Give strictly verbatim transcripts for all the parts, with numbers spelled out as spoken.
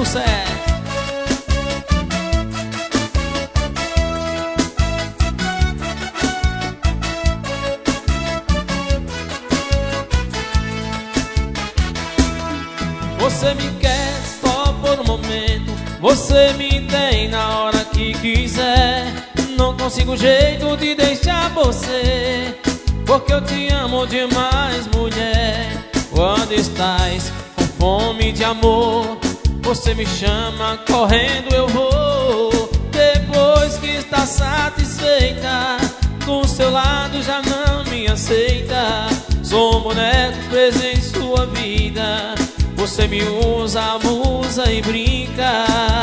sucesso. Você me quer só por um momento, você me tem na hora que quiser. Não consigo jeito de deixar você, porque eu te amo demais, mulher. Quando estás com fome de amor, você me chama, correndo eu vou. Depois que está satisfeita, do seu lado já não me aceita. Sou um boneco preso em sua vida, você me usa, abusa e brinca.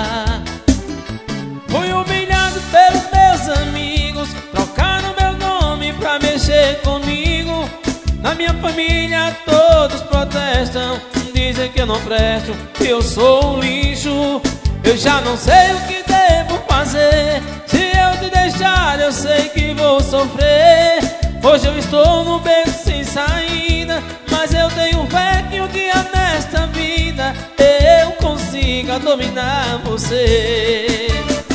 Fui humilhado pelos meus amigos, trocaram meu nome pra mexer comigo. Na minha família todos protestam, dizem que eu não presto, que eu sou um lixo. Eu já não sei o que devo fazer, se eu te deixar eu sei que vou sofrer. Hoje eu estou no beco sem saída, mas eu tenho fé que um dia nesta vida eu consiga dominar você.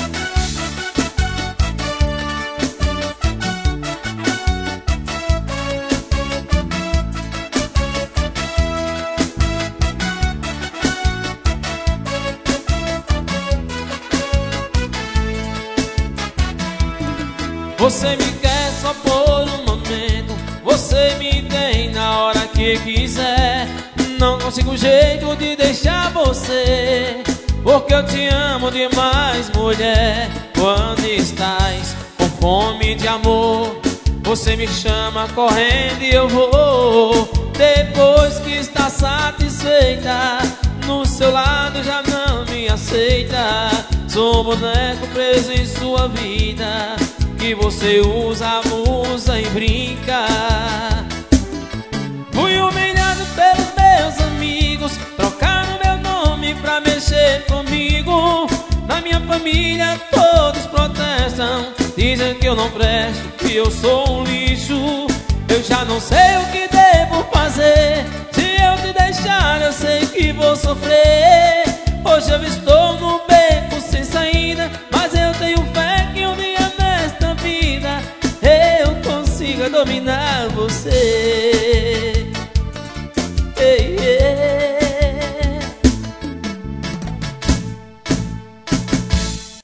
Você me quer só por um momento, você me tem na hora que quiser. Não consigo jeito de deixar você, porque eu te amo demais, mulher. Quando estás com fome de amor, você me chama, correndo e eu vou. Depois que está satisfeita, no seu lado já não me aceita. Sou um boneco preso em sua vida, que você usa, abusa e brinca. Fui humilhado pelos meus amigos, trocaram meu nome pra mexer comigo. Na minha família todos protestam, dizem que eu não presto, que eu sou um lixo. Eu já não sei o que devo fazer, se eu te deixar eu sei que vou sofrer. Hoje eu estou no beco sem saída, mas eu tenho fé que um dia nesta vida eu consiga dominar você.